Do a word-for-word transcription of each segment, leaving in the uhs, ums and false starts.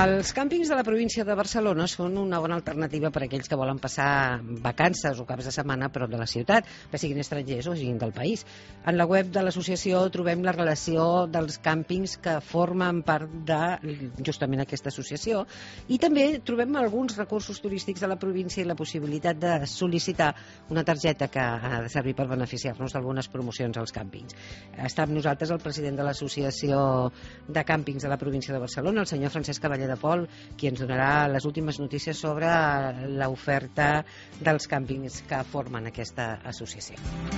Els càmpings de la província de Barcelona són una bona alternativa per a aquells que volen passar vacances o caps de setmana a prop de la ciutat, que siguin estrangers o siguin del país. En la web de l'associació trobem la relació dels càmpings que formen part de justament aquesta associació i també trobem alguns recursos turístics de la província i la possibilitat de sol·licitar una targeta que ha de servir per beneficiar-nos d'algunes promocions als càmpings. Està amb nosaltres el president de l'associació de càmpings de la província de Barcelona, el senyor Francesc Cavaller de Pol, qui ens donarà les últimes notícies sobre l'oferta dels càmpings que formen aquesta associació.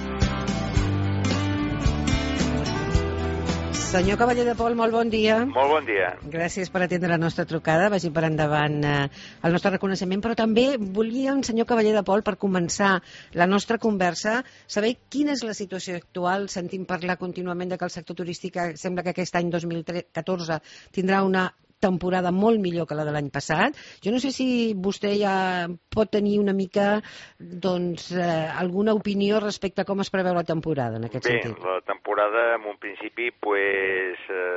Senyor Cavaller de Pol, molt bon dia. Molt bon dia. Gràcies per atendre la nostra trucada. Vagi per endavant eh, el nostre reconeixement, però també volíem, senyor Cavaller de Pol, per començar la nostra conversa, saber quina és la situació actual. Sentim parlar contínuament de que el sector turístic sembla que aquest any dos mil catorze tindrà una temporada molt millor que la de l'any passat. Jo no sé si vostè ja pot tenir una mica doncs, eh, alguna opinió respecte a com es preveu la temporada en aquest Bé, sentit. Bé, la temporada en un principi pues,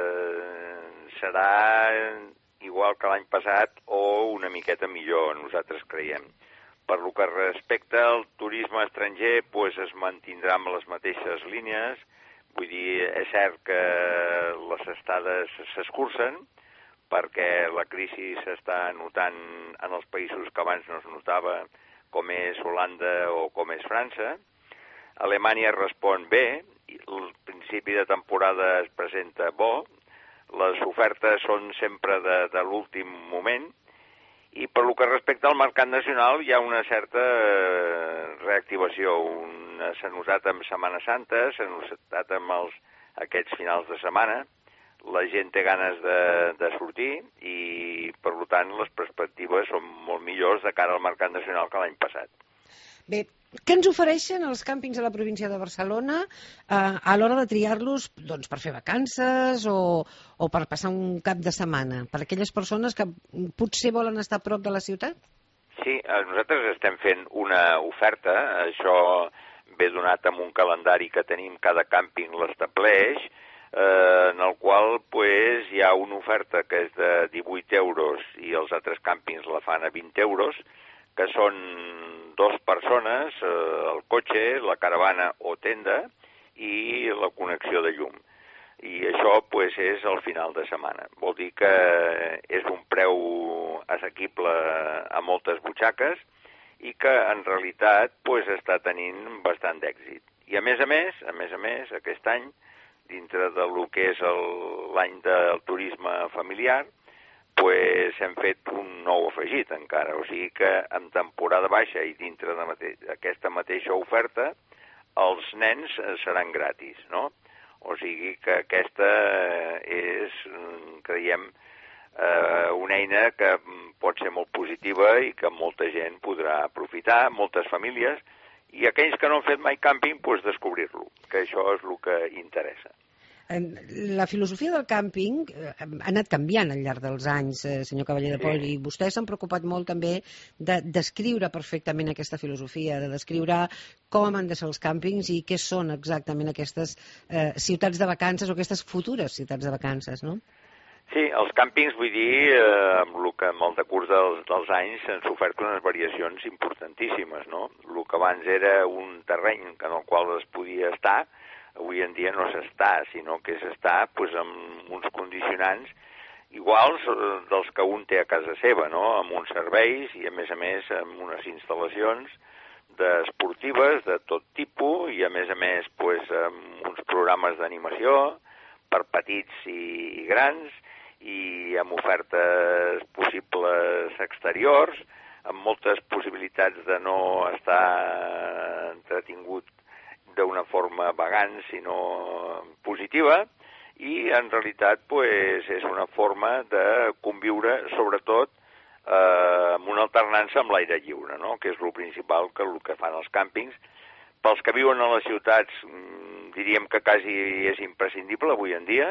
eh, serà igual que l'any passat o una miqueta millor, nosaltres creiem. Per lo que respecta al turisme estranger, pues, es mantindrà amb les mateixes línies. Vull dir, és cert que les estades s'escurcen, perquè la crisi s'està notant en els països que abans no es notava, com és Holanda o com és França. Alemanya respon bé, el principi de temporada es presenta bo, les ofertes són sempre de, de l'últim moment, i per lo que respecta al mercat nacional hi ha una certa reactivació. Una s'ha notat amb Setmana Santa, s'ha notat amb els, aquests finals de setmana, la gent té ganes de, de sortir i, per tant, les perspectives són molt millors de cara al mercat nacional que l'any passat. Bé, què ens ofereixen els càmpings de la província de Barcelona eh, a l'hora de triar-los doncs, per fer vacances o, o per passar un cap de setmana? Per a aquelles persones que potser volen estar a prop de la ciutat? Sí, nosaltres estem fent una oferta. Això ve donat amb un calendari que tenim, cada càmping l'estableix, Eh, en el qual pues, hi ha una oferta que és de divuit euros i els altres càmpings la fan a vint euros, que són dues persones, eh, el cotxe, la caravana o tenda i la connexió de llum. I això pues, és al final de setmana. Vol dir que és un preu assequible a moltes butxaques i que en realitat pues, està tenint bastant d'èxit. I a més a més, a més a més, aquest any, dintre del que és l'any del turisme familiar, pues, hem fet un nou afegit encara. O sigui que en temporada baixa i dintre d'aquesta mateixa oferta, els nens seran gratis, no? O sigui que aquesta és, creiem, una eina que pot ser molt positiva i que molta gent podrà aprofitar, moltes famílies, i aquells que no han fet mai càmping, doncs descobrir-lo, que això és el que interessa. La filosofia del càmping ha anat canviant al llarg dels anys, senyor Cavaller de Pol, sí. I vostès s'han preocupat molt també de descriure perfectament aquesta filosofia, de descriure com han de ser els càmpings i què són exactament aquestes eh, ciutats de vacances o aquestes futures ciutats de vacances, no? Sí, els càmpings, vull dir, eh, amb, el que, amb el decurs dels, dels anys s'han sofert unes variacions importantíssimes, no? El que abans era un terreny en el qual es podia estar, avui en dia no s'està, sinó que s'està pues, amb uns condicionants iguals dels que un té a casa seva, no? Amb uns serveis i, a més a més, amb unes instal·lacions esportives de tot tipus i, a més a més, pues, amb uns programes d'animació per petits i grans i amb ofertes possibles exteriors, amb moltes possibilitats de no estar entretingut d'una forma vagant, sinó positiva, i en realitat pues, és una forma de conviure, sobretot, eh, amb una alternança amb l'aire lliure, no? Que és el principal que el que fan els càmpings. Pels que viuen a les ciutats, diríem que quasi és imprescindible avui en dia,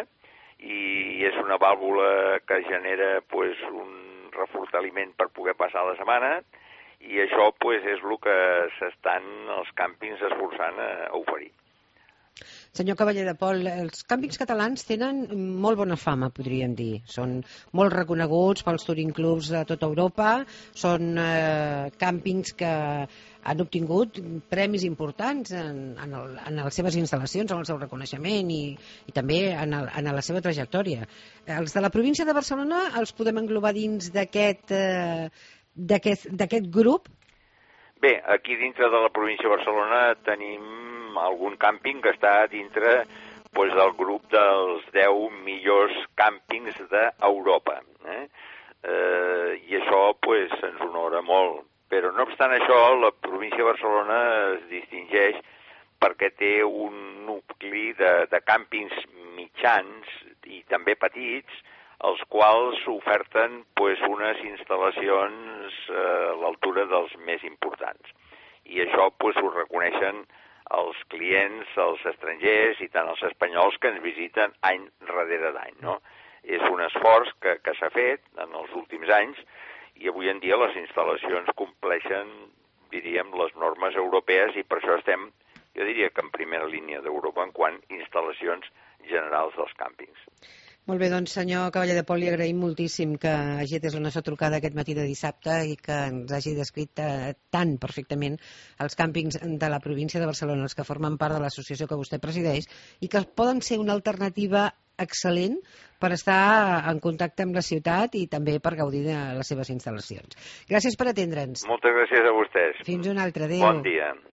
i és una vàlvula que genera pues, un reforçament per poder passar la setmana, i això pues, és el que s'estan els càmpings esforçant a oferir. Senyor Cavaller de Pol, els càmpings catalans tenen molt bona fama, podríem dir. Són molt reconeguts pels touring clubs de tota Europa, són eh, càmpings que han obtingut premis importants en, en, el, en les seves instal·lacions, en el seu reconeixement i, i també en, el, en la seva trajectòria. Els de la província de Barcelona els podem englobar dins d'aquest eh, d'aquest grup? Bé, aquí dintre de la província de Barcelona tenim algun càmping que està dintre pues, del grup dels deu millors càmpings d'Europa. Eh? Eh, I això pues, ens honora molt. Però no obstant això, la província de Barcelona es distingeix perquè té un nucli de, de càmpings mitjans i també petits, els quals oferten pues, unes instal·lacions eh, a l'altura dels més importants. I això pues, ho reconeixen els clients, els estrangers i tant els espanyols que ens visiten any darrere d'any. No? És un esforç que, que s'ha fet en els últims anys i avui en dia les instal·lacions compleixen, diríem, les normes europees i per això estem, jo diria que en primera línia d'Europa en quant a instal·lacions generals dels càmpings. Molt bé, doncs senyor Cavaller de Pol, li agraïm moltíssim que hagi atès la nostra trucada aquest matí de dissabte i que ens hagi descrit eh, tan perfectament els càmpings de la província de Barcelona, els que formen part de l'associació que vostè presideix i que poden ser una alternativa excel·lent per estar en contacte amb la ciutat i també per gaudir de les seves instal·lacions. Gràcies per atendre'ns. Moltes gràcies a vostès. Fins un altre, adéu. Bon dia.